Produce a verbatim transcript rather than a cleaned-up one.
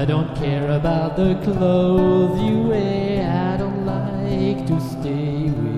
I don't care about the clothes you wear. I don't like to stay with